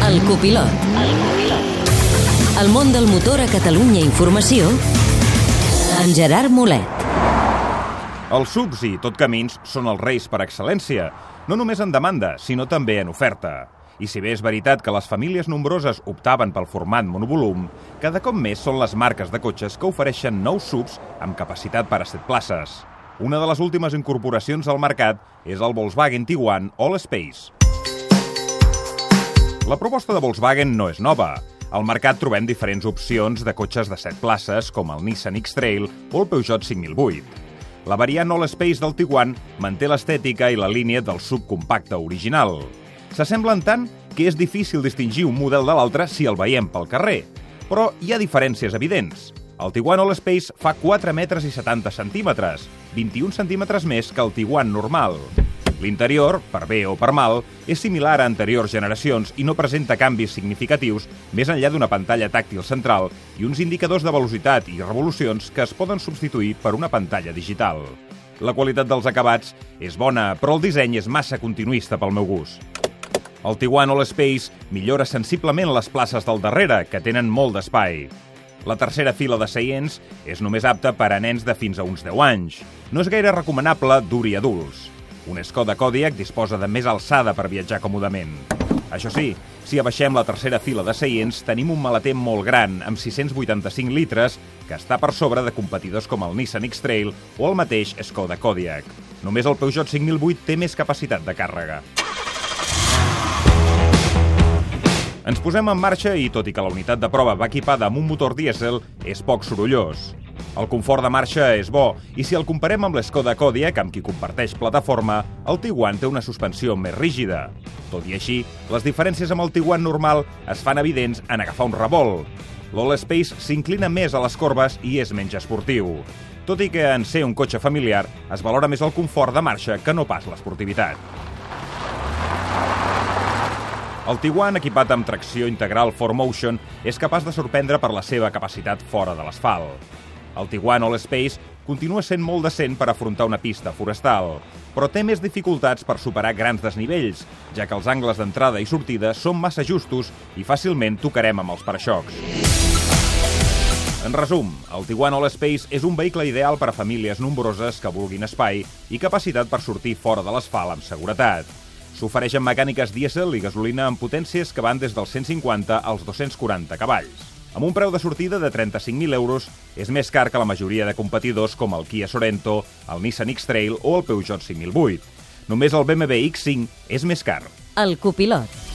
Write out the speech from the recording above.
El copilot. El món del motor a Catalunya Informació amb Gerard Molet. Els SUVs i tot camins són els reis per excel·lència, no només en demanda, sinó també en oferta. I si bé és veritat que les famílies nombroses optaven pel format monovolum, cada cop més són les marques de cotxes que ofereixen nous SUVs amb capacitat per a 7 places. Una de les últimes incorporacions al mercat és el Volkswagen Tiguan All-Space. La proposta de Volkswagen no és nova. Al mercat trobem diferents opcions de cotxes de 7 places, com el Nissan X-Trail o el Peugeot 5008. La variant All-Space del Tiguan manté l'estètica i la línia del subcompacte original. S'assemblen tant que és difícil distingir un model de l'altre si el veiem pel carrer. Però hi ha diferències evidents. El Tiguan All-Space fa 4,70 metres, 21 centímetres més que el Tiguan normal. L'interior, per bé o per mal, és similar a anteriors generacions i no presenta canvis significatius més enllà d'una pantalla tàctil central i uns indicadors de velocitat i revolucions que es poden substituir per una pantalla digital. La qualitat dels acabats és bona, però el disseny és massa continuista pel meu gust. El Tiguan All-Space millora sensiblement les places del darrere, que tenen molt d'espai. La tercera fila de seients és només apta per a nens de fins a uns 10 anys. No és gaire recomanable dur-hi adults. Un Skoda Kodiaq disposa de més alçada per viatjar còmodament. Això sí, si abaixem la tercera fila de seients, tenim un maleter molt gran, amb 685 litres, que està per sobre de competidors com el Nissan X-Trail o el mateix Skoda Kodiaq. Només el Peugeot 5008 té més capacitat de càrrega. Ens posem en marxa i, tot i que la unitat de prova va equipada amb un motor dièsel, és poc sorollós. El confort de marxa és bo, i si el comparem amb l'Skoda Kodiaq, amb qui comparteix plataforma, el Tiguan té una suspensió més rígida. Tot i així, les diferències amb el Tiguan normal es fan evidents en agafar un revolt. L'All-Space s'inclina més a les corbes i és menys esportiu. Tot i que en ser un cotxe familiar, es valora més el confort de marxa que no pas l'esportivitat. El Tiguan, equipat amb tracció integral 4Motion, és capaç de sorprendre per la seva capacitat fora de l'asfalt. El Tiguan All-Space continua sent molt decent per afrontar una pista forestal, però té més dificultats per superar grans desnivells, ja que els angles d'entrada i sortida són massa justos i fàcilment tocarem amb els para-xocs. En resum, el Tiguan All-Space és un vehicle ideal per a famílies nombroses que vulguin espai i capacitat per sortir fora de l'asfalt amb seguretat. S'ofereixen mecàniques dièsel i gasolina amb potències que van des dels 150 als 240 cavalls. Amb un preu de sortida de 35.000 euros, és més car que la majoria de competidors com el Kia Sorento, el Nissan X-Trail o el Peugeot 5008. Només el BMW X5 és més car. El copilot.